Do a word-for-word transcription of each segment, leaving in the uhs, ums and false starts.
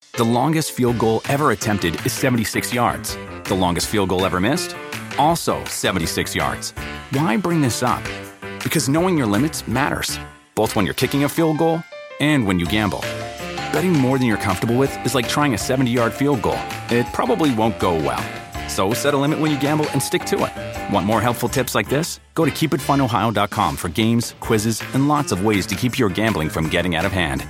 The longest field goal ever attempted is seventy-six yards. The longest field goal ever missed? Also seventy-six yards. Why bring this up? Because knowing your limits matters, both when you're kicking a field goal and when you gamble. Betting more than you're comfortable with is like trying a seventy-yard field goal. It probably won't go well. So set a limit when you gamble and stick to it. Want more helpful tips like this? Go to keep it fun ohio dot com for games, quizzes, and lots of ways to keep your gambling from getting out of hand.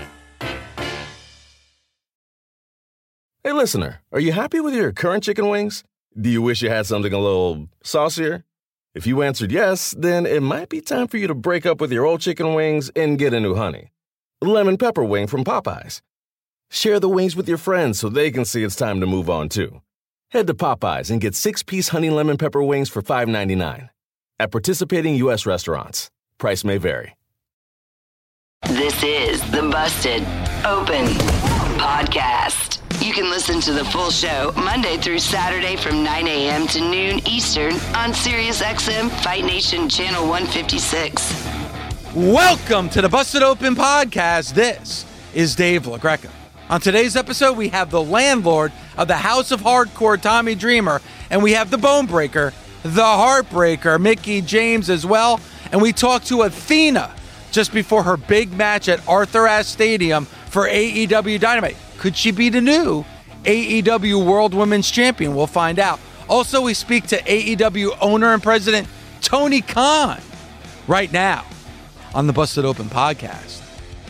Hey, listener, are you happy with your current chicken wings? Do you wish you had something a little saucier? If you answered yes, then it might be time for you to break up with your old chicken wings and get a new honey. Lemon pepper wing from Popeyes. Share the wings with your friends so they can see it's time to move on, too. Head to Popeyes and get six-piece honey lemon pepper wings for five ninety-nine. At participating U S restaurants. Price may vary. This is the Busted Open Podcast. You can listen to the full show Monday through Saturday from nine a.m. to noon Eastern on SiriusXM Fight Nation Channel one fifty-six. Welcome to the Busted Open Podcast. This is Dave LaGreca. On today's episode, we have the landlord of the House of Hardcore, Tommy Dreamer, and we have the Bone Breaker, the Heartbreaker, Mickie James as well. And we talked to Athena just before her big match at Arthur Ashe Stadium for A E W Dynamite. Could she be the new A E W World Women's Champion? We'll find out. Also, we speak to A E W owner and president Tony Khan right now on the Busted Open Podcast.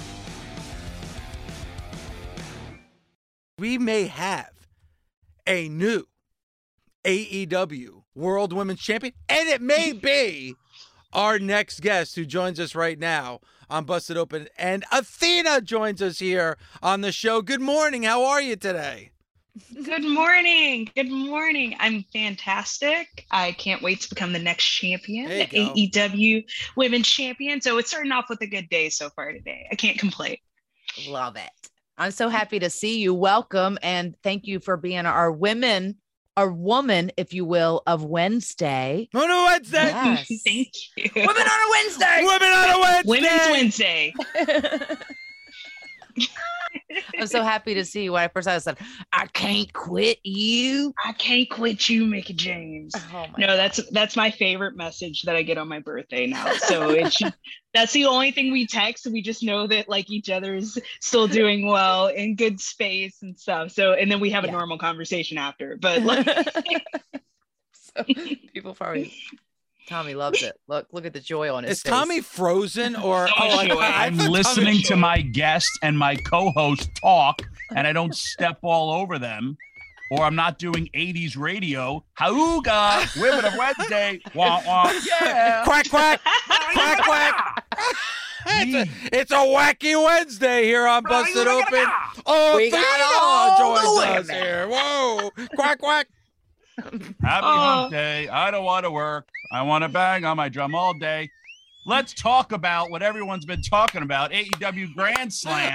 We may have a new A E W World Women's Champion, and it may be our next guest who joins us right now on Busted Open. And Athena joins us here on the show. Good morning. How are you today? Good morning. Good morning. I'm fantastic. I can't wait to become the next champion, the A E W Women's Champion. So it's starting off with a good day so far today. I can't complain. Love it. I'm so happy to see you. Welcome. And thank you for being our women, our woman, if you will, of Wednesday. On a Wednesday. Yes. Thank you. Women on a Wednesday. Women on a Wednesday. Women's Wednesday. I'm so happy to see you. When I first I said, I can't quit you. I can't quit you, Mickie James. Oh my no, God. that's that's my favorite message that I get on my birthday now. So it's that's the only thing we text. We just know that like each other's still doing well in good space and stuff. So and then we have a yeah. normal conversation after. But like so people probably Tommy loves it. Look, look at the joy on his Is face. Tommy frozen or So oh, joy. I, I'm listening to my guests and my co-host talk, and I don't step all over them, or I'm not doing eighties radio. Hauga, Women of Wednesday, wah wah, yeah, quack quack, quack quack. It's a, it's a wacky Wednesday here on Busted Open. Oh, We got all Athena the joins us women. here. Whoa, quack quack. Happy Oh. hump day. I don't want to work. I want to bang on my drum all day. Let's talk about what everyone's been talking about. A E W Grand Slam.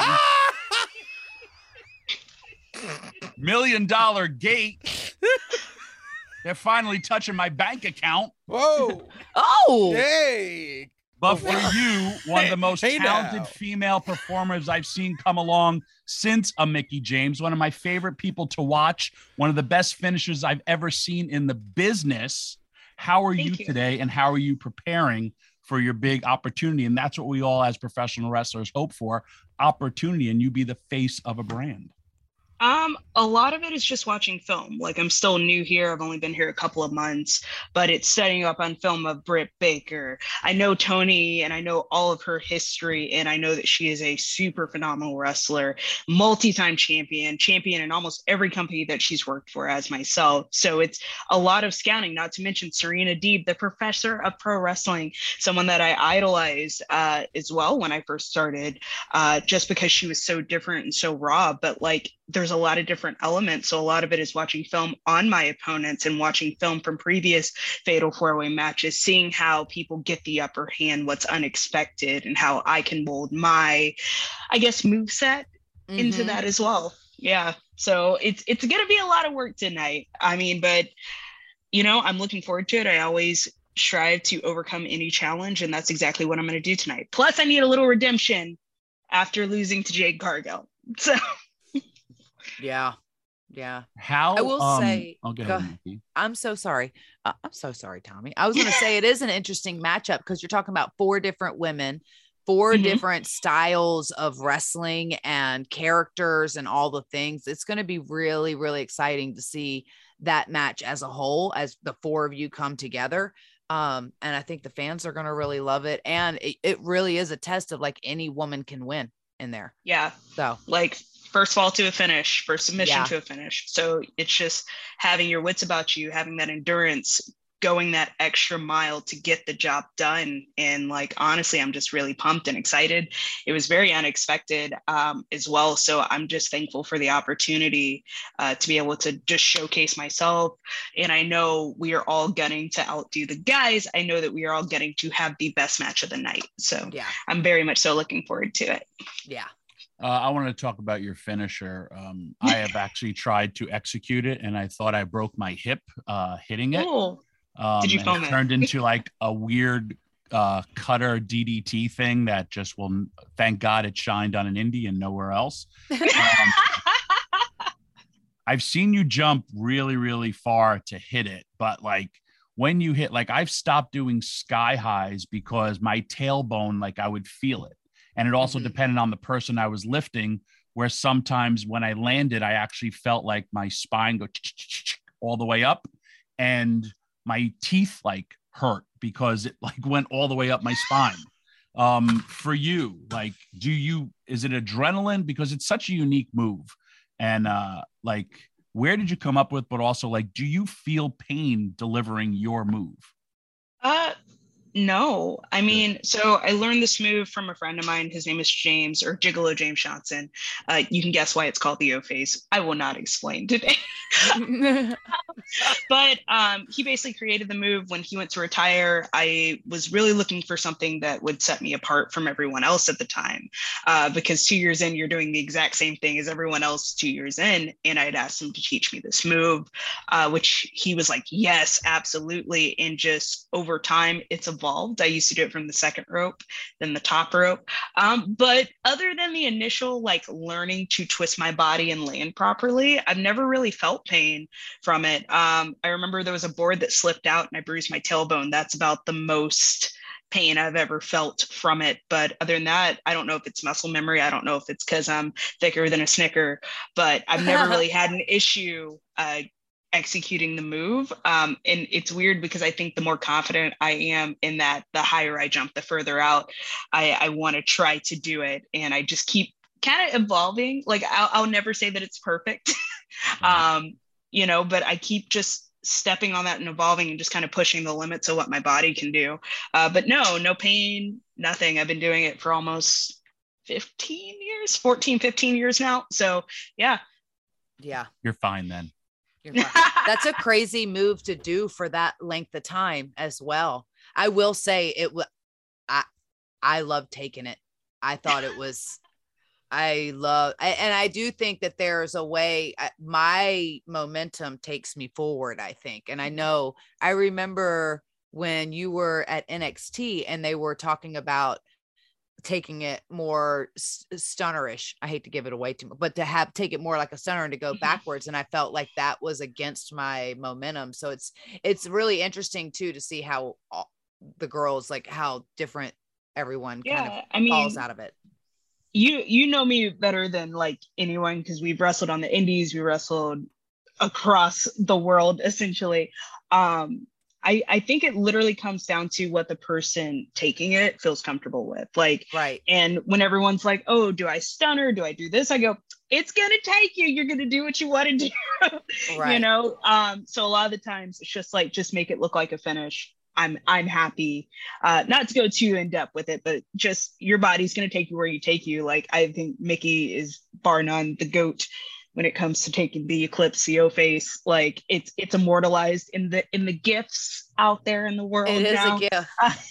Million dollar gate. They're finally touching my bank account. Whoa, Oh, hey. But for you, one of the most Hey talented now. female performers I've seen come along since a Mickie James, one of my favorite people to watch, one of the best finishers I've ever seen in the business. How are you, Thank you. today, and how are you preparing for your big opportunity? And that's what we all as professional wrestlers hope for, opportunity, and you be the face of a brand. Um, a lot of it is just watching film. Like I'm still new here. I've only been here a couple of months, but it's setting up on film of Britt Baker. I know Tony and I know all of her history, and I know that she is a super phenomenal wrestler, multi-time champion, champion in almost every company that she's worked for as myself. So it's a lot of scouting, not to mention Serena Deeb, the professor of pro wrestling, someone that I idolized uh, as well when I first started, uh, just because she was so different and so raw, but like there's a lot of different elements. So a lot of it is watching film on my opponents and watching film from previous fatal four-way matches, seeing how people get the upper hand, what's unexpected, and how I can mold my, I guess, moveset mm-hmm. into that as well. Yeah. So it's, it's going to be a lot of work tonight. I mean, but you know, I'm looking forward to it. I always strive to overcome any challenge, and that's exactly what I'm going to do tonight. Plus I need a little redemption after losing to Jade Cargill. So Yeah. Yeah. How I will um, say, I'll get go ahead, ahead. Nikki. I'm so sorry. Uh, I'm so sorry, Tommy. I was going to say it is an interesting matchup because you're talking about four different women, four Mhm. different styles of wrestling and characters and all the things. It's going to be really, really exciting to see that match as a whole, as the four of you come together. Um, and I think the fans are going to really love it. And it, it really is a test of like any woman can win in there. Yeah. So Like first fall to a finish, first submission Yeah. to a finish. So it's just having your wits about you, having that endurance, going that extra mile to get the job done. And like, honestly, I'm just really pumped and excited. It was very unexpected um, as well. So I'm just thankful for the opportunity uh, to be able to just showcase myself. And I know we are all getting to outdo the guys. I know that we are all getting to have the best match of the night. So yeah. I'm very much so looking forward to it. Yeah. Uh, I want to talk about your finisher. Um, I have actually tried to execute it, and I thought I broke my hip uh, hitting it. Oh, Um, Did you and film it it? turned into like a weird uh, cutter D D T thing that just will. Thank God it shined on an indie and nowhere else. Um, I've seen you jump really, really far to hit it, but like when you hit, like I've stopped doing sky highs because my tailbone, like I would feel it. And it also Mhm. depended on the person I was lifting, where sometimes when I landed, I actually felt like my spine go all the way up and my teeth like hurt because it like went all the way up my spine. Um, for you, like, do you, is it adrenaline? Because it's such a unique move. And uh, like, where did you come up with, but also like, do you feel pain delivering your move? Uh, no, I mean, so I learned this move from a friend of mine. His name is James, or Gigolo James Johnson. Uh, you can guess why it's called the O face. I will not explain today. But um, he basically created the move when he went to retire. I was really looking for something that would set me apart from everyone else at the time, uh, because two years in, you're doing the exact same thing as everyone else two years in. And I had asked him to teach me this move, uh, which he was like, yes, absolutely. And just over time, it's evolved. I used to do it from the second rope, then the top rope. Um, but other than the initial like learning to twist my body and land properly, I've never really felt pain from it. Um, I remember there was a board that slipped out and I bruised my tailbone. That's about the most pain I've ever felt from it. But other than that, I don't know if it's muscle memory. I don't know if it's because I'm thicker than a Snicker, but I've never really had an issue uh, executing the move. Um, and it's weird because I think the more confident I am in that, the higher I jump, the further out I, I want to try to do it. And I just keep kind of evolving. Like I'll, I'll never say that it's perfect. um, you know, but I keep just stepping on that and evolving and just kind of pushing the limits of what my body can do. Uh, but no, no pain, nothing. I've been doing it for almost fifteen years, fourteen, fifteen years now. So yeah. Yeah. You're fine then. You're fine. That's a crazy move to do for that length of time as well. I will say it was, I, I love taking it. I thought it was, I love, and I do think that there's a way my momentum takes me forward, I think. And I know, I remember when you were at N X T and they were talking about taking it more stunnerish. I hate to give it away too much, but to have, take it more like a stunner and to go backwards. And I felt like that was against my momentum. So it's, it's really interesting too, to see how all, the girls, like how different everyone yeah, kind of I mean, falls out of it. You you know me better than like anyone because we've wrestled on the indies, we wrestled across the world essentially. Um, I I think it literally comes down to what the person taking it feels comfortable with. Like, right. And when everyone's like, "Oh, do I stunner? Do I do this?" I go, "It's gonna take you. You're gonna do what you want to do." Right. You know. Um, so a lot of the times it's just like just make it look like a finish. I'm I'm happy. Uh, not to go too in depth with it, but just your body's gonna take you where you take you. Like I think Mickey is bar none the GOAT when it comes to taking the Eclipse C O face. Like it's it's immortalized in the in the gifts out there in the world. It is now. a gift.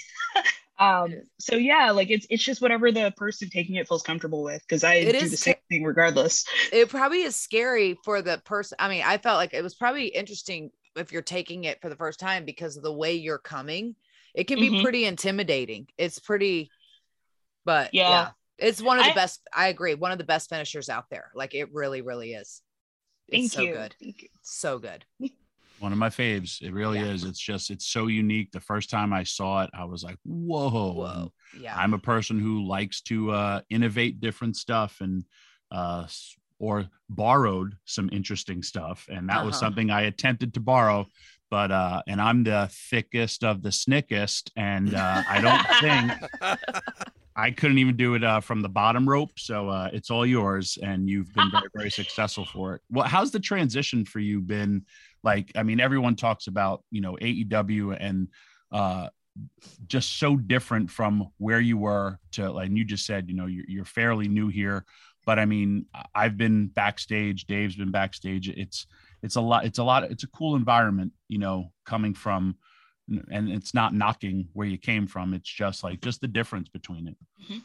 um. So yeah, like it's it's just whatever the person taking it feels comfortable with. Because I It do is the same thing regardless. It probably is scary for the person. I mean, I felt like it was probably interesting if you're taking it for the first time because of the way you're coming. It can be Mhm. pretty intimidating. It's pretty, but yeah, Yeah. it's one of the I- best. I agree. One of the best finishers out there. Like it really, really is. Thank it's so you. good. Thank you. So good. One of my faves. It really Yeah. is. It's just, it's so unique. The first time I saw it, I was like, whoa. Whoa. Yeah. I'm a person who likes to uh, innovate different stuff and, uh, or borrowed some interesting stuff. And that uh-huh. was something I attempted to borrow, but, uh, and I'm the thickest of the snickest. And uh, I don't think I couldn't even do it uh, from the bottom rope. So uh, it's all yours. And you've been very, very successful for it. Well, how's the transition for you been? Like, I mean, everyone talks about, you know, A E W and uh, just so different from where you were to, like, and you just said, you know, you're, you're fairly new here, but I mean, I've been backstage, Dave's been backstage. It's, it's a lot, it's a lot, it's a cool environment, you know, coming from, and it's not knocking where you came from. It's just like, just the difference between it. Mm-hmm.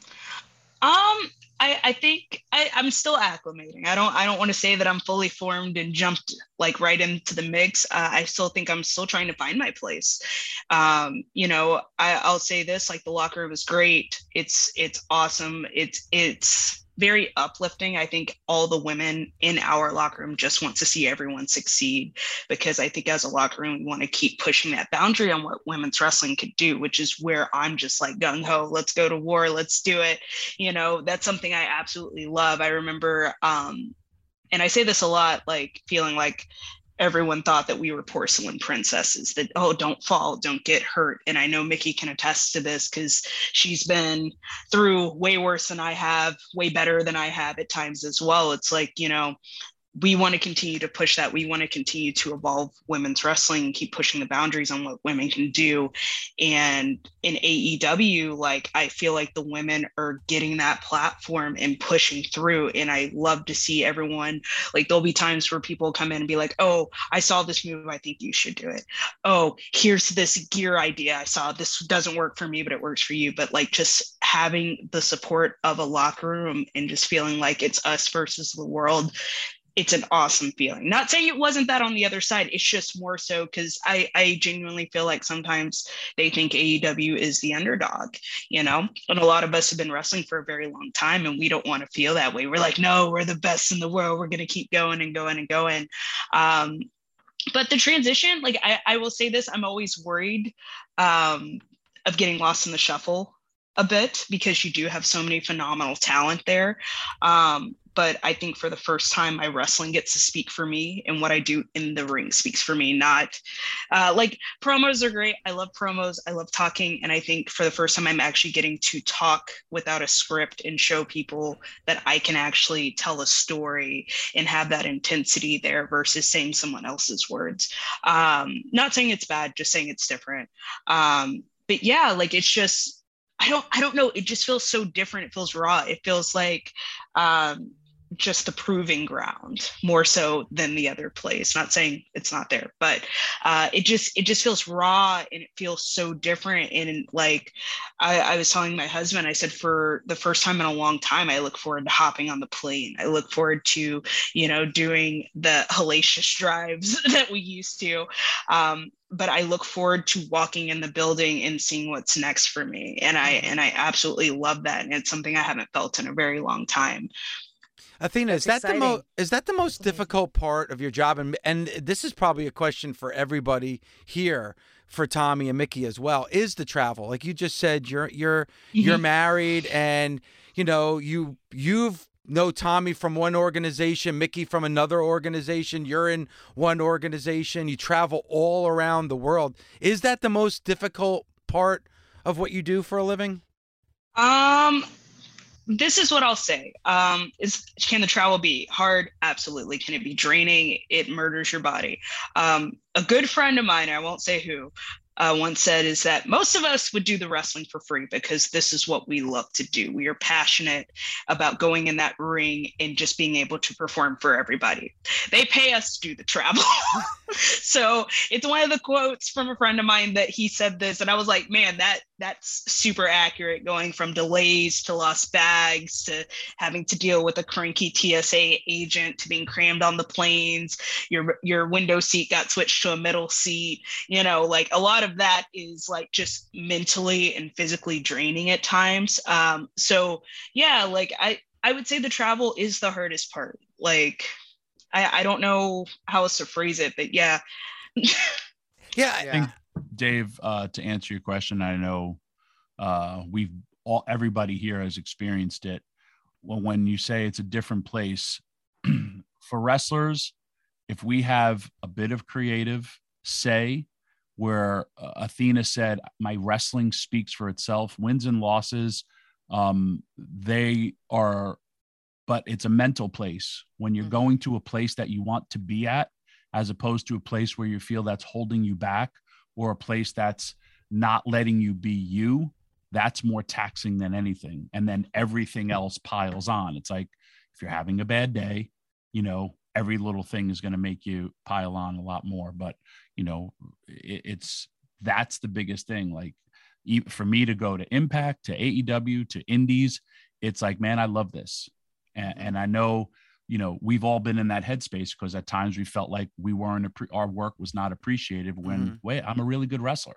Um, I, I think I, I'm still acclimating. I don't I don't want to say that I'm fully formed and jumped like right into the mix. Uh, I still think I'm still trying to find my place. Um, you know, I, I'll say this, like the locker room is great. It's it's awesome. It's it's very uplifting. I think all the women in our locker room just want to see everyone succeed, because I think as a locker room, we want to keep pushing that boundary on what women's wrestling could do, which is where I'm just like gung ho, let's go to war, let's do it. You know, that's something I absolutely love. I remember, um, and I say this a lot, like feeling like everyone thought that we were porcelain princesses, that, oh, don't fall, don't get hurt. And I know Mickie can attest to this because she's been through way worse than I have, way better than I have at times as well. It's like, you know, we want to continue to push that. We want to continue to evolve women's wrestling and keep pushing the boundaries on what women can do. And in A E W, like, I feel like the women are getting that platform and pushing through. And I love to see everyone, like, there'll be times where people come in and be like, oh, I saw this move, I think you should do it. Oh, here's this gear idea I saw. This doesn't work for me, but it works for you. But like, just having the support of a locker room and just feeling like it's us versus the world, it's an awesome feeling. Not saying it wasn't that on the other side. It's just more so because I, I genuinely feel like sometimes they think A E W is the underdog, you know, and a lot of us have been wrestling for a very long time and we don't want to feel that way. We're like, no, we're the best in the world. We're going to keep going and going and going. Um, but the transition, like, I, I will say this, I'm always worried um, of getting lost in the shuffle a bit, because you do have so many phenomenal talent there. Um, But I think for the first time, my wrestling gets to speak for me, and what I do in the ring speaks for me. Not uh, like promos are great. I love promos. I love talking. And I think for the first time, I'm actually getting to talk without a script and show people that I can actually tell a story and have that intensity there versus saying someone else's words. Um, not saying it's bad, just saying it's different. Um, but yeah, like, it's just, I don't, I don't know. It just feels so different. It feels raw. It feels like, um, just the proving ground more so than the other place. Not saying it's not there, but uh, it just, it just feels raw and it feels so different. And like, I, I was telling my husband, I said, for the first time in a long time, I look forward to hopping on the plane. I look forward to, you know, doing the hellacious drives that we used to. Um, but I look forward to walking in the building and seeing what's next for me. And I, and I absolutely love that. And it's something I haven't felt in a very long time. Athena, That's is that exciting. the most is that the most difficult part of your job? And and this is probably a question for everybody here, for Tommy and Mickie as well. Is the travel, like you just said, you're you're mm-hmm. you're married, and you know you you've know Tommy from one organization, Mickie from another organization. You're in one organization. You travel all around the world. Is that the most difficult part of what you do for a living? Um. This is what I'll say. Um, is can the travel be hard? Absolutely. Can it be draining? It murders your body. Um, a good friend of mine, I won't say who, uh, once said is that most of us would do the wrestling for free because this is what we love to do. We are passionate about going in that ring and just being able to perform for everybody. They pay us to do the travel. So it's one of the quotes from a friend of mine that he said this, and I was like, man, that that's super accurate, going from delays to lost bags to having to deal with a cranky T S A agent to being crammed on the planes. Your your window seat got switched to a middle seat. You know, like a lot of that is like just mentally and physically draining at times. Um, so yeah, like I, I would say the travel is the hardest part. Like I, I don't know how else to phrase it, but yeah. Yeah. I think, Dave, uh, to answer your question, I know uh, we've all, everybody here has experienced it. Well, when you say it's a different place for wrestlers, if we have a bit of creative say, where uh, Athena said, my wrestling speaks for itself, wins and losses, um, they are, but it's a mental place. When you're mm-hmm. going to a place that you want to be at, as opposed to a place where you feel that's holding you back, or a place that's not letting you be you, that's more taxing than anything. And then everything else piles on. It's like, if you're having a bad day, you know, every little thing is going to make you pile on a lot more. But, you know, it, it's, that's the biggest thing. Like, for me to go to Impact, to A E W, to Indies, it's like, man, I love this. And, and I know, you know, we've all been in that headspace, because at times we felt like we weren't, our work was not appreciated when, mm-hmm. wait, I'm a really good wrestler.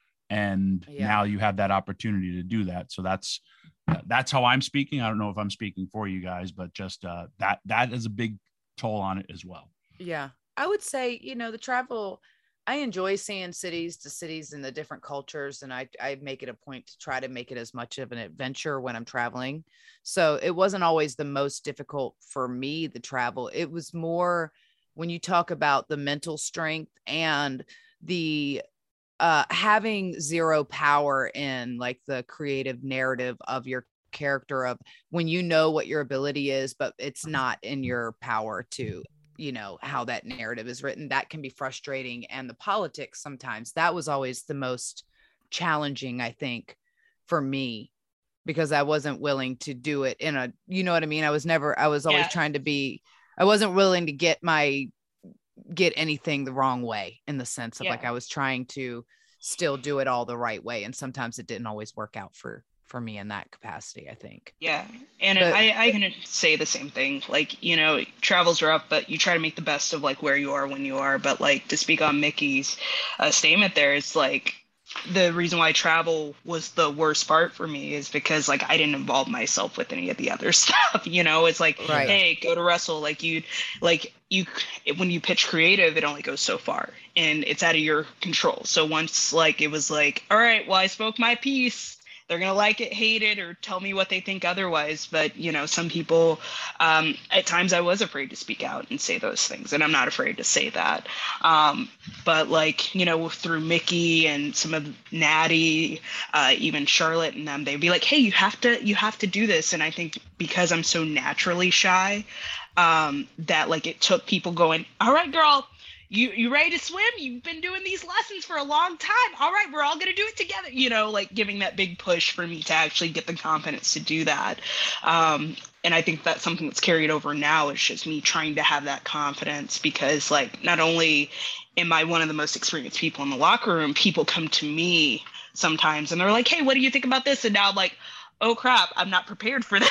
And yeah. now you have that opportunity to do that. So that's, that's how I'm speaking. I don't know if I'm speaking for you guys, but just uh, that, that is a big toll on it as well. Yeah. I would say, you know, the travel, I enjoy seeing cities to cities and the different cultures. And I, I make it a point to try to make it as much of an adventure when I'm traveling. So it wasn't always the most difficult for me, the travel. It was more when you talk about the mental strength and the uh, having zero power in like the creative narrative of your character, of when you know what your ability is, but it's not in your power to, you know, how that narrative is written. That can be frustrating. And the politics, sometimes that was always the most challenging, I think, for me, because I wasn't willing to do it in a, you know what I mean? I was never, I was always yeah. trying to be, I wasn't willing to get my, get anything the wrong way, in the sense of yeah. like, I was trying to still do it all the right way. And sometimes it didn't always work out for, for me in that capacity, I think. Yeah. And but, I, I can say the same thing. Like, you know, travels are up, but you try to make the best of like where you are when you are. But like, to speak on Mickey's uh, statement there, it's like, the reason why travel was the worst part for me is because like I didn't involve myself with any of the other stuff. You know, it's like, right. hey, go to wrestle. Like you, like you, when you pitch creative, it only goes so far and it's out of your control. So once like, it was like, all right, well, I spoke my piece. They're going to like it, hate it, or tell me what they think otherwise. But, you know, some people, um, at times I was afraid to speak out and say those things. And I'm not afraid to say that. Um, but like, you know, through Mickey and some of Natty, uh, even Charlotte and them, they'd be like, hey, you have to, you have to do this. And I think because I'm so naturally shy, um, that like it took people going, all right, girl, You you ready to swim? You've been doing these lessons for a long time. All right, we're all going to do it together. You know, like giving that big push for me to actually get the confidence to do that. Um, and I think that's something that's carried over now. Is just me trying to have that confidence, because like, not only am I one of the most experienced people in the locker room, people come to me sometimes and they're like, hey, what do you think about this? And now I'm like, oh crap, I'm not prepared for that.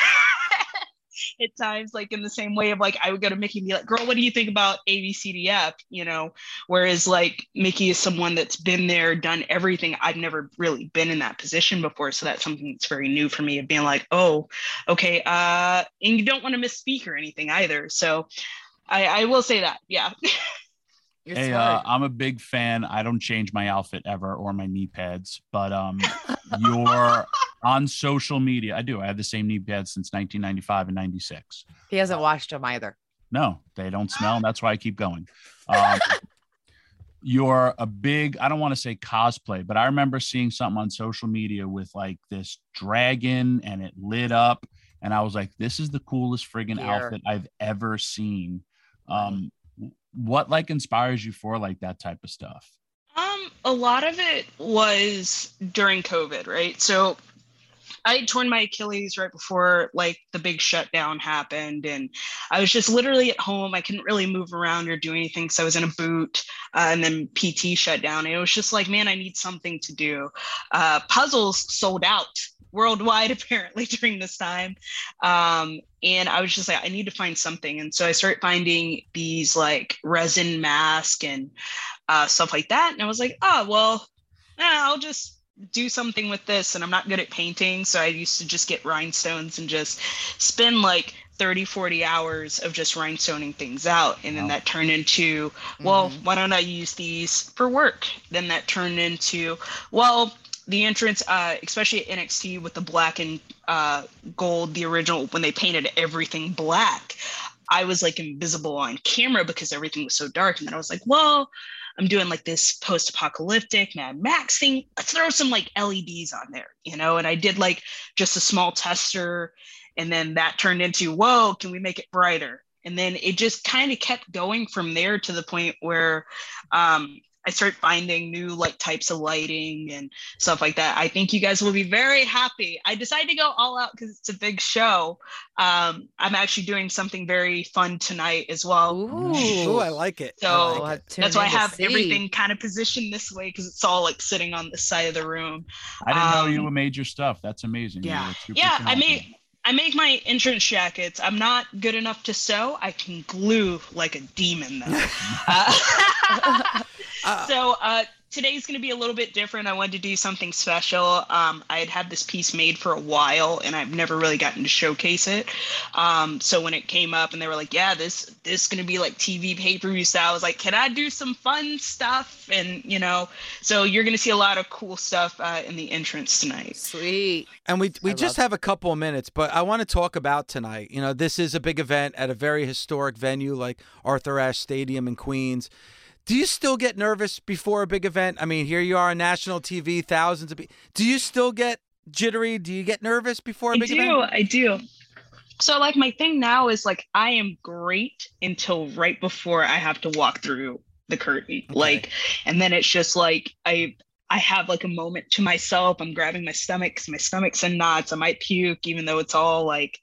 At times, like in the same way of like, I would go to Mickey and be like, girl, what do you think about A B C D F? You know, whereas like Mickey is someone that's been there, done everything. I've never really been in that position before. So that's something that's very new for me, of being like, oh, okay. Uh, and you don't want to misspeak or anything either. So I, I will say that. Yeah. Hey, uh, I'm a big fan. I don't change my outfit ever or my knee pads, but um, you're on social media. I do. I have the same knee pads since nineteen ninety-five and ninety-six. He hasn't washed them either. No, they don't smell. And that's why I keep going. Um, you're a big, I don't want to say cosplay, but I remember seeing something on social media with like this dragon and it lit up. And I was like, this is the coolest friggin' Here. outfit I've ever seen. Um, what like inspires you for like that type of stuff? Um, a lot of it was during COVID, right? So I had torn my Achilles right before like the big shutdown happened, and I was just literally at home. I couldn't really move around or do anything, so I was in a boot, uh, and then P T shut down. And it was just like, man, I need something to do. Uh, puzzles sold out worldwide apparently during this time. Um, and I was just like, I need to find something. And so I started finding these like resin mask and uh, stuff like that. And I was like, oh, well, eh, I'll just do something with this. And I'm not good at painting. So I used to just get rhinestones and just spend like thirty, forty hours of just rhinestoning things out. And then wow. that turned into, well, mm-hmm. why don't I use these for work? Then that turned into, well, the entrance, uh, especially at N X T with the black and uh, gold, the original, when they painted everything black, I was like invisible on camera because everything was so dark. And then I was like, well, I'm doing like this post-apocalyptic Mad Max thing. Let's throw some like L E Ds on there, you know? And I did like just a small tester. And then that turned into, whoa, can we make it brighter? And then it just kind of kept going from there to the point where um, I started finding new like types of lighting and stuff like that. I think you guys will be very happy. I decided to go all out because it's a big show. Um, I'm actually doing something very fun tonight as well. Ooh, Ooh I like it. So like it. That's why I have see. everything kind of positioned this way because it's all like sitting on the side of the room. I didn't um, know you made your stuff. That's amazing. Yeah, yeah. I made. I make my entrance jackets. I'm not good enough to sew. I can glue like a demon though. uh, so uh, today's going to be a little bit different. I wanted to do something special. Um, I had had this piece made for a while and I've never really gotten to showcase it. Um, so when it came up and they were like, yeah, this, this is going to be like T V pay-per-view style, I was like, can I do some fun stuff? And, you know, so you're going to see a lot of cool stuff uh, in the entrance tonight. Sweet. And we we I just love- have a couple of minutes, but I want to talk about tonight. You know, this is a big event at a very historic venue like Arthur Ashe Stadium in Queens. Do you still get nervous before a big event? I mean, here you are on national T V, thousands of people. Do you still get jittery? Do you get nervous before a I big do, event? I do. So like my thing now is like I am great until right before I have to walk through the curtain. Okay. Like, and then it's just like I I have like a moment to myself. I'm grabbing my stomach because my stomach's in knots. I might puke, even though it's all like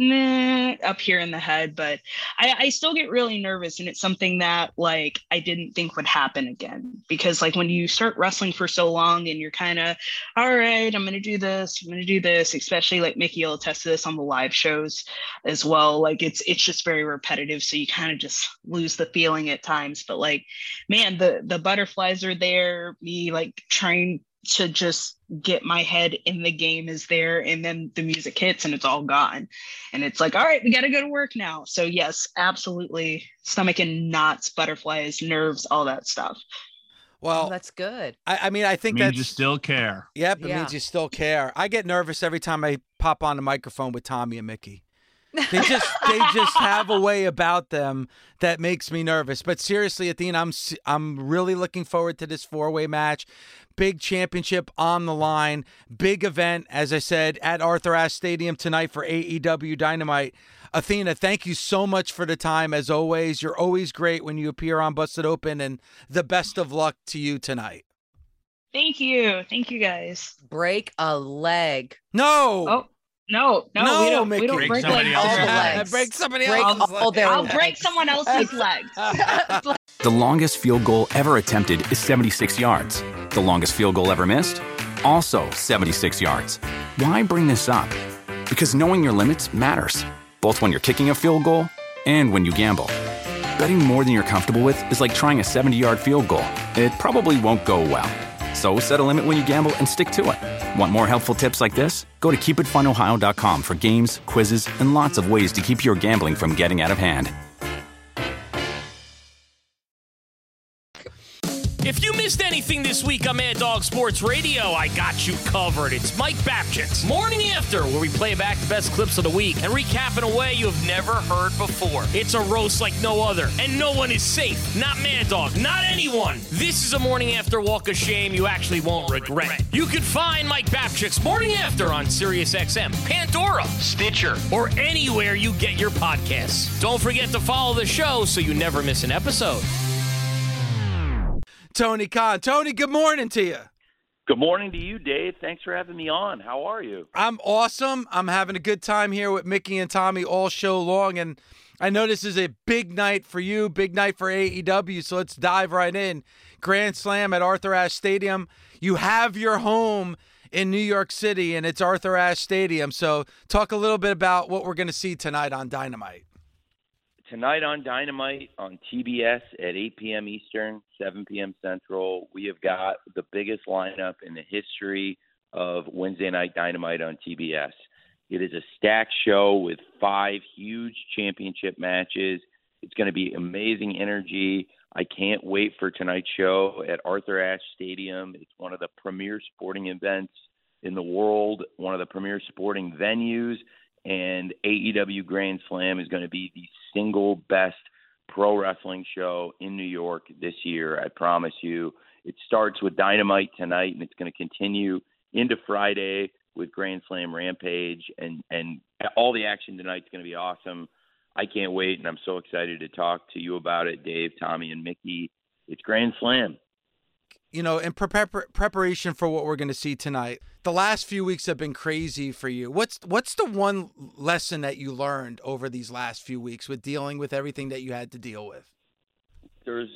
nah, up here in the head. But I, I still get really nervous, and it's something that like I didn't think would happen again. Because like when you start wrestling for so long, and you're kind of, all right, I'm gonna do this, I'm gonna do this. Especially like Mickey will attest to this on the live shows as well. Like it's it's just very repetitive, so you kind of just lose the feeling at times. But like, man, the the butterflies are there. Me like trying to just get my head in the game is there, and then the music hits and it's all gone, and it's like, all right, we got to go to work now. So yes, absolutely, stomach and knots, butterflies, nerves, all that stuff. Well, oh, that's good. I, I mean, I think it means that's you still care. Yep, it Yeah. means you still care. I get nervous every time I pop on the microphone with Tommy and Mickey. They just they just have a way about them that makes me nervous. But seriously, Athena, I'm I'm really looking forward to this four-way match. Big championship on the line. Big event, as I said, at Arthur Ashe Stadium tonight for A E W Dynamite. Athena, thank you so much for the time, as always. You're always great when you appear on Busted Open, and the best of luck to you tonight. Thank you. Thank you, guys. Break a leg. No! Oh. No, no, No, we don't. Mickey. We don't Break break somebody legs. else's All the legs. legs. Break somebody Break else's all their I'll legs. break someone else's legs. The longest field goal ever attempted is seventy-six yards. The longest field goal ever missed? Also seventy-six yards. Why bring this up? Because knowing your limits matters, both when you're kicking a field goal and when you gamble. Betting more than you're comfortable with is like trying a seventy-yard field goal. It probably won't go well. So set a limit when you gamble and stick to it. Want more helpful tips like this? Go to keep it fun ohio dot com for games, quizzes, and lots of ways to keep your gambling from getting out of hand. If you missed anything this week on Mad Dog Sports Radio, I got you covered. It's Mike Babchick's Morning After, where we play back the best clips of the week and recap in a way you have never heard before. It's a roast like no other, and no one is safe. Not Mad Dog, not anyone. This is a Morning After walk of shame you actually won't regret. You can find Mike Babchick's Morning After on SiriusXM, Pandora, Stitcher, or anywhere you get your podcasts. Don't forget to follow the show so you never miss an episode. Tony Khan. Tony, good morning to you. Good morning to you, Dave. Thanks for having me on. How are you? I'm awesome. I'm having a good time here with Mickey and Tommy all show long, and I know this is a big night for you, big night for A E W, so let's dive right in. Grand Slam at Arthur Ashe Stadium. You have your home in New York City, and it's Arthur Ashe Stadium, so talk a little bit about what we're going to see tonight on Dynamite. Tonight on Dynamite on T B S at eight p.m. Eastern, seven p.m. Central, we have got the biggest lineup in the history of Wednesday Night Dynamite on T B S. It is a stacked show with five huge championship matches. It's going to be amazing energy. I can't wait for tonight's show at Arthur Ashe Stadium. It's one of the premier sporting events in the world, one of the premier sporting venues, and A E W Grand Slam is going to be the single best pro wrestling show in New York this year. I promise you. It starts with Dynamite tonight, and it's going to continue into Friday with Grand Slam Rampage, and, and all the action tonight is going to be awesome. I can't wait, and I'm so excited to talk to you about it, Dave, Tommy, and Mickey. It's Grand Slam. You know, in pre- preparation for what we're going to see tonight, the last few weeks have been crazy for you. What's what's the one lesson that you learned over these last few weeks with dealing with everything that you had to deal with? There's,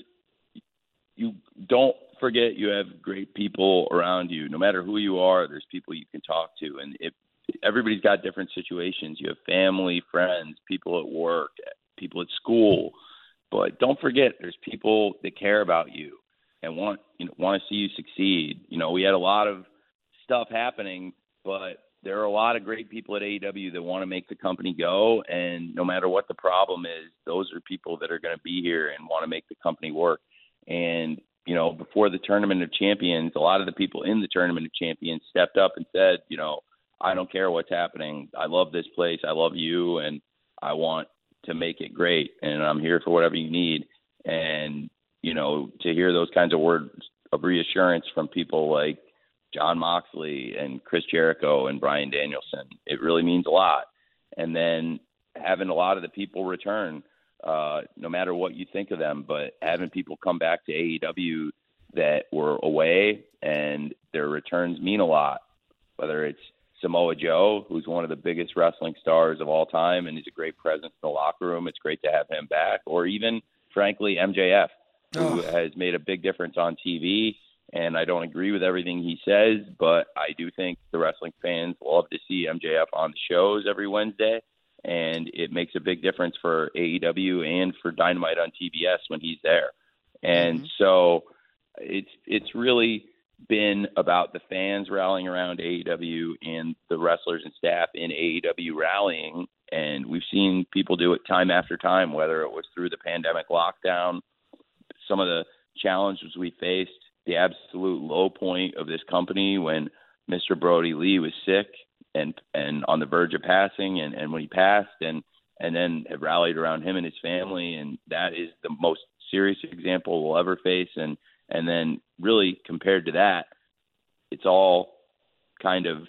you don't forget you have great people around you. No matter who you are, there's people you can talk to. And if everybody's got different situations, you have family, friends, people at work, people at school. But don't forget, there's people that care about you and want you know want to see you succeed. You know, we had a lot of stuff happening, but there are a lot of great people at A E W that want to make the company go. And no matter what the problem is, those are people that are going to be here and want to make the company work. And you know, before the Tournament of Champions, a lot of the people in the Tournament of Champions stepped up and said, you know, I don't care what's happening. I love this place. I love you, and I want to make it great. And I'm here for whatever you need. And, you know, to hear those kinds of words of reassurance from people like Jon Moxley and Chris Jericho and Bryan Danielson, it really means a lot. And then having a lot of the people return, uh, no matter what you think of them, but having people come back to A E W that were away and their returns mean a lot, whether it's Samoa Joe, who's one of the biggest wrestling stars of all time and is a great presence in the locker room. It's great to have him back. Or even, frankly, M J F, who oh. has made a big difference on T V. And I don't agree with everything he says, but I do think the wrestling fans love to see M J F on the shows every Wednesday. And it makes a big difference for A E W and for Dynamite on T B S when he's there. And mm-hmm. so it's it's really been about the fans rallying around A E W and the wrestlers and staff in A E W rallying. And we've seen people do it time after time, whether it was through the pandemic lockdown, some of the challenges we faced, the absolute low point of this company when Mister Brody Lee was sick and and on the verge of passing, and, and when he passed, and and then it rallied around him and his family, and that is the most serious example we'll ever face. And and then really compared to that, it's all kind of,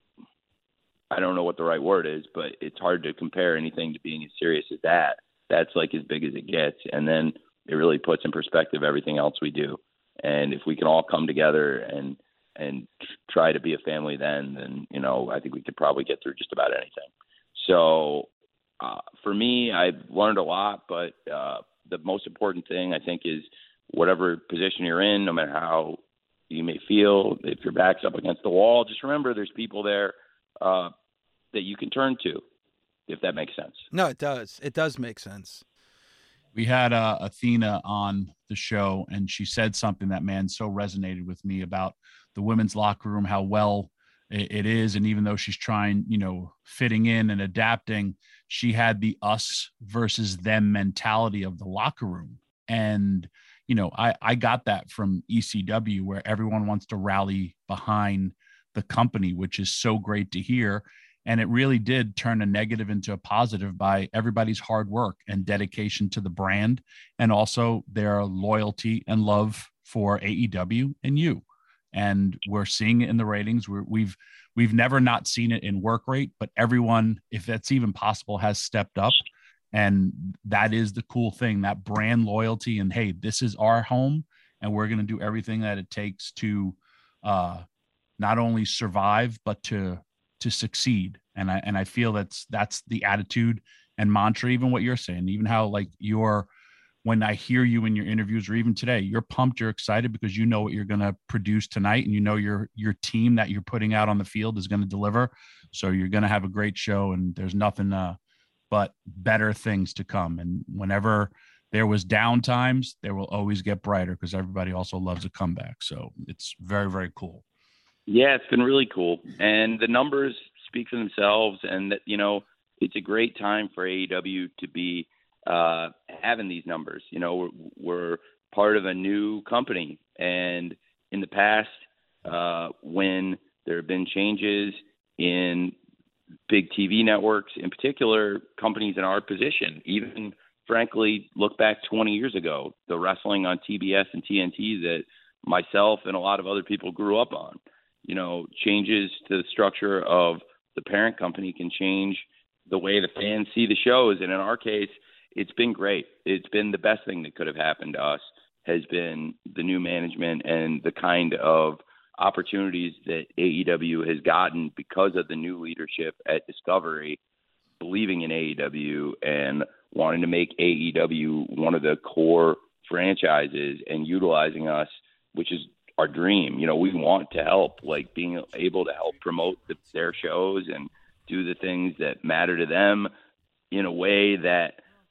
I don't know what the right word is, but it's hard to compare anything to being as serious as that. That's like as big as it gets. And then it really puts in perspective everything else we do. And if we can all come together and and try to be a family then, then, you know, I think we could probably get through just about anything. So uh, for me, I've learned a lot, but uh, the most important thing I think is whatever position you're in, no matter how you may feel, if your back's up against the wall, just remember there's people there uh, that you can turn to, if that makes sense. No, it does. It does make sense. We had uh, Athena on the show, and she said something that, man, so resonated with me about the women's locker room, how well it, it is. And even though she's trying, you know, fitting in and adapting, she had the us versus them mentality of the locker room. And, you know, I, I got that from E C W, where everyone wants to rally behind the company, which is so great to hear. And it really did turn a negative into a positive by everybody's hard work and dedication to the brand, and also their loyalty and love for A E W and you. And we're seeing it in the ratings. We're, we've we've never not seen it in work rate, but everyone, if that's even possible, has stepped up. And that is the cool thing, that brand loyalty. And hey, this is our home, and we're going to do everything that it takes to uh, not only survive, but to to succeed. And I, and I feel that's, that's the attitude and mantra, even what you're saying, even how, like, you're, when I hear you in your interviews, or even today, you're pumped, you're excited because you know what you're going to produce tonight. And you know, your, your team that you're putting out on the field is going to deliver. So you're going to have a great show, and there's nothing uh, but better things to come. And whenever there was down times, there will always get brighter, because everybody also loves a comeback. So it's very, very cool. Yeah, it's been really cool. And the numbers speak for themselves, and that, you know, it's a great time for A E W to be uh, having these numbers. You know, we're, we're part of a new company, and in the past, uh, when there have been changes in big T V networks, in particular, companies in our position, even frankly, look back twenty years ago, the wrestling on T B S and T N T that myself and a lot of other people grew up on. You know, changes to the structure of the parent company can change the way the fans see the shows. And in our case, it's been great. It's been the best thing that could have happened to us, has been the new management and the kind of opportunities that A E W has gotten because of the new leadership at Discovery, believing in A E W and wanting to make A E W one of the core franchises and utilizing us, which is our dream. You know, we want to help, like being able to help promote the, their shows and do the things that matter to them in a way that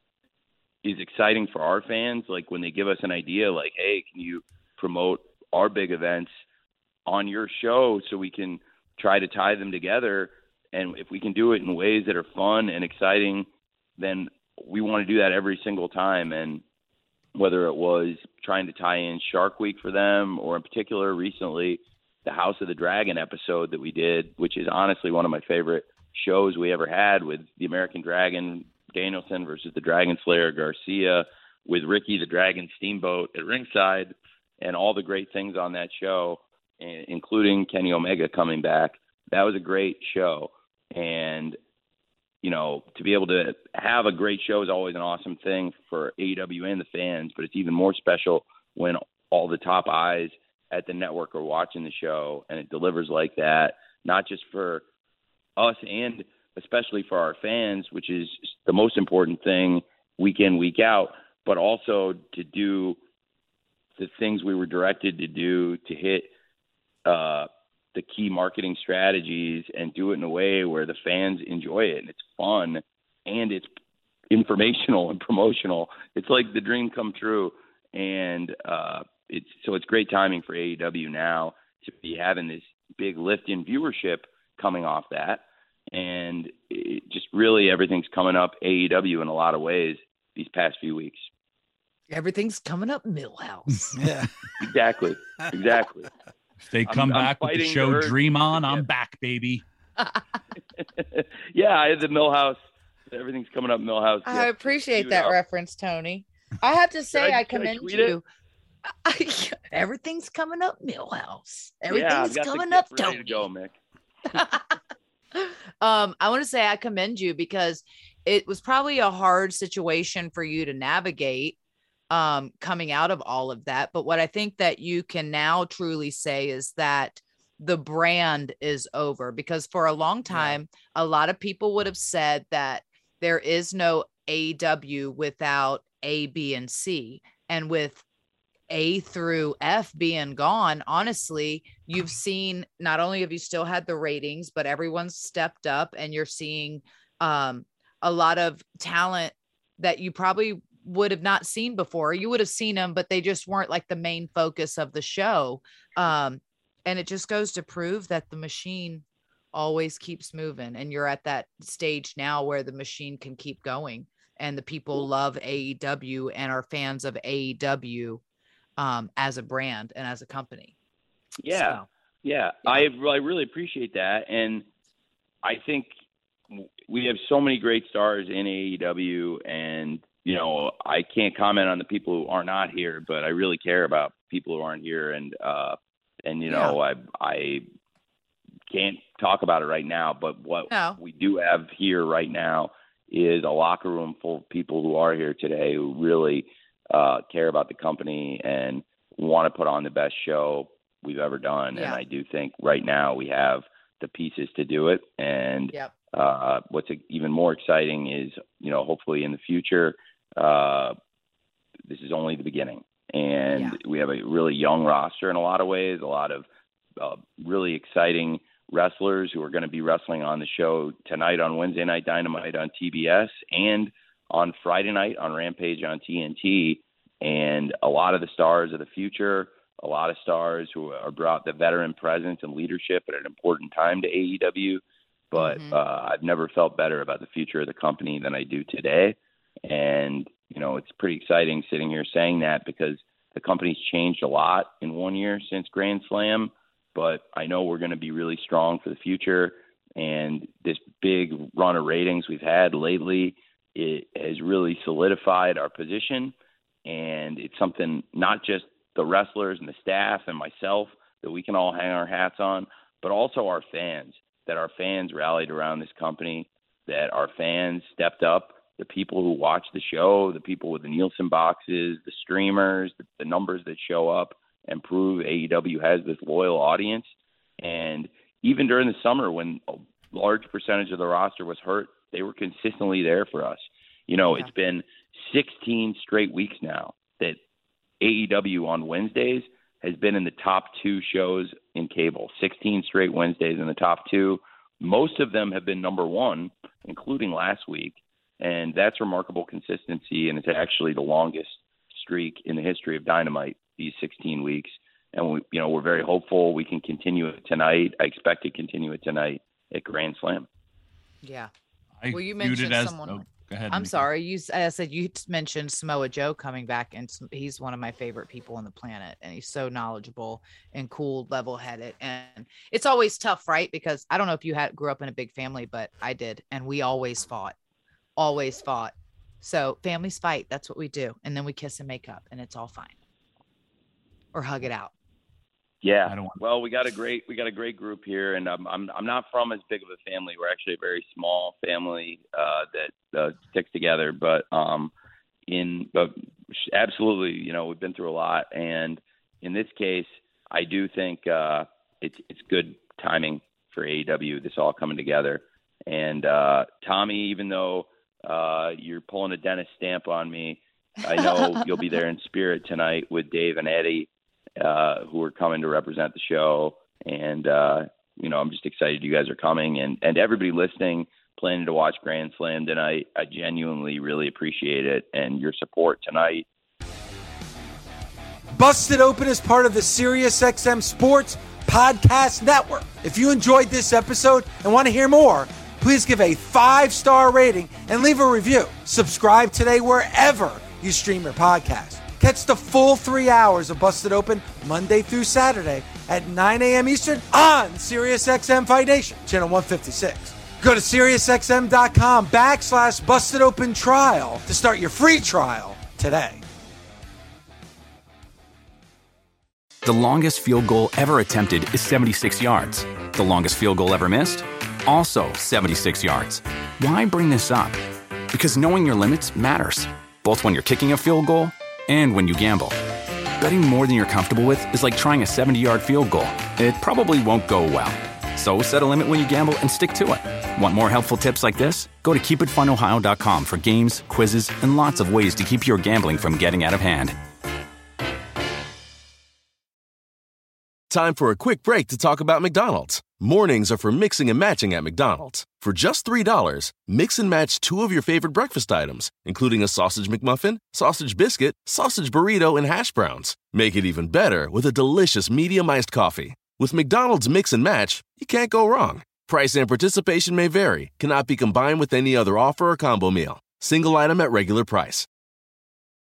is exciting for our fans. Like when they give us an idea, like, hey, can you promote our big events on your show so we can try to tie them together? And if we can do it in ways that are fun and exciting, then we want to do that every single time. And whether it was trying to tie in Shark Week for them, or in particular recently, the House of the Dragon episode that we did, which is honestly one of my favorite shows we ever had, with the American Dragon Danielson versus the Dragon Slayer Garcia, with Ricky the Dragon Steamboat at ringside, and all the great things on that show, including Kenny Omega coming back. That was a great show. And, you know, to be able to have a great show is always an awesome thing for A E W and the fans, but it's even more special when all the top eyes at the network are watching the show and it delivers like that, not just for us and especially for our fans, which is the most important thing week in, week out, but also to do the things we were directed to do to hit uh, the key marketing strategies and do it in a way where the fans enjoy it and it's fun and it's informational and promotional. It's like the dream come true. And uh, it's, so it's great timing for A E W now to be having this big lift in viewership coming off that. And it just really everything's coming up A E W in a lot of ways these past few weeks. Everything's coming up Millhouse. Yeah, exactly. Exactly. If they come I'm, back I'm with the show the Dream On, I'm back, baby. Yeah, I had the Millhouse. Everything's coming up Millhouse. I Yeah, appreciate that up. reference, Tony. I have to say, I, I commend I you. Everything's coming up Millhouse. Everything yeah, is I've got coming the up gift ready Tony. to go, Mick. um, I want to say I commend you because it was probably a hard situation for you to navigate um, coming out of all of that. But what I think that you can now truly say is that the brand is over, because for a long time, yeah. a lot of people would have said that there is no A E W without A, B, and C. And with A through F being gone, honestly, you've seen, not only have you still had the ratings, but everyone's stepped up and you're seeing um, a lot of talent that you probably would have not seen before. You would have seen them, but they just weren't like the main focus of the show. Um, and it just goes to prove that the machine always keeps moving. And you're at that stage now where the machine can keep going and the people love A E W and are fans of A E W um, as a brand and as a company. Yeah. So, yeah. yeah. I, I really appreciate that. And I think we have so many great stars in A E W, and, you know, I can't comment on the people who are not here, but I really care about people who aren't here. And, uh, and, you know, yeah. I, I can't talk about it right now, but what no. we do have here right now is a locker room full of people who are here today who really uh, care about the company and want to put on the best show we've ever done. Yeah. And I do think right now we have the pieces to do it. And yep. uh, what's even more exciting is, you know, hopefully in the future, uh, this is only the beginning. And yeah. we have a really young roster in a lot of ways, a lot of uh, really exciting wrestlers who are going to be wrestling on the show tonight on Wednesday Night Dynamite on T B S and on Friday night on Rampage on T N T. And a lot of the stars of the future, a lot of stars who are brought the veteran presence and leadership at an important time to A E W. but Mhm. uh, I've never felt better about the future of the company than I do today. And, you know, it's pretty exciting sitting here saying that because the company's changed a lot in one year since Grand Slam, but I know we're going to be really strong for the future. And this big run of ratings we've had lately, it has really solidified our position. And it's something not just the wrestlers and the staff and myself that we can all hang our hats on, but also our fans, that our fans rallied around this company, that our fans stepped up, the people who watch the show, the people with the Nielsen boxes, the streamers, the, the numbers that show up and prove A E W has this loyal audience. And even during the summer when a large percentage of the roster was hurt, they were consistently there for us. You know, yeah. It's been sixteen straight weeks now that A E W on Wednesdays has been in the top two shows in cable, sixteen straight Wednesdays in the top two. Most of them have been number one, including last week. And that's remarkable consistency. And it's actually the longest streak in the history of Dynamite, these sixteen weeks. And we, you know, we're very hopeful we can continue it tonight. I expect to continue it tonight at Grand Slam. Yeah. I well, you mentioned as, someone. oh, go ahead, I'm Mika. sorry. You I said you mentioned Samoa Joe coming back, and he's one of my favorite people on the planet, and he's so knowledgeable and cool, level-headed. And it's always tough, right? Because I don't know if you had grew up in a big family, but I did, and we always fought, always fought. So families fight. That's what we do, and then we kiss and make up, and it's all fine, or hug it out. Yeah. I don't want- well, we got a great we got a great group here, and I'm I'm I'm not from as big of a family. We're actually a very small family uh, that uh, sticks together. But um, in but absolutely, you know, we've been through a lot, and in this case, I do think uh, it's it's good timing for A E W. This all coming together, and uh, Tommy, even though uh, you're pulling a Dennis stamp on me, I know you'll be there in spirit tonight with Dave and Eddie. Uh, who are coming to represent the show. And, uh, you know, I'm just excited you guys are coming. And, and everybody listening, planning to watch Grand Slam tonight, I genuinely really appreciate it and your support tonight. Busted Open is part of the SiriusXM Sports Podcast Network. If you enjoyed this episode and want to hear more, please give a five-star rating and leave a review. Subscribe today wherever you stream your podcast. Catch the full three hours of Busted Open Monday through Saturday at nine a.m. Eastern on SiriusXM Fight Nation, channel one fifty-six. Go to SiriusXM.com backslash Busted Open Trial to start your free trial today. The longest field goal ever attempted is seventy-six yards. The longest field goal ever missed? Also seventy-six yards. Why bring this up? Because knowing your limits matters, both when you're kicking a field goal and when you gamble. Betting more than you're comfortable with is like trying a seventy-yard field goal. It probably won't go well. So set a limit when you gamble and stick to it. Want more helpful tips like this? Go to keep it fun ohio dot com for games, quizzes, and lots of ways to keep your gambling from getting out of hand. Time for a quick break to talk about McDonald's. Mornings are for mixing and matching at McDonald's. For just three dollars, mix and match two of your favorite breakfast items, including a sausage McMuffin, sausage biscuit, sausage burrito, and hash browns. Make it even better with a delicious medium iced coffee. With McDonald's Mix and Match, you can't go wrong. Price and participation may vary, cannot be combined with any other offer or combo meal. Single item at regular price.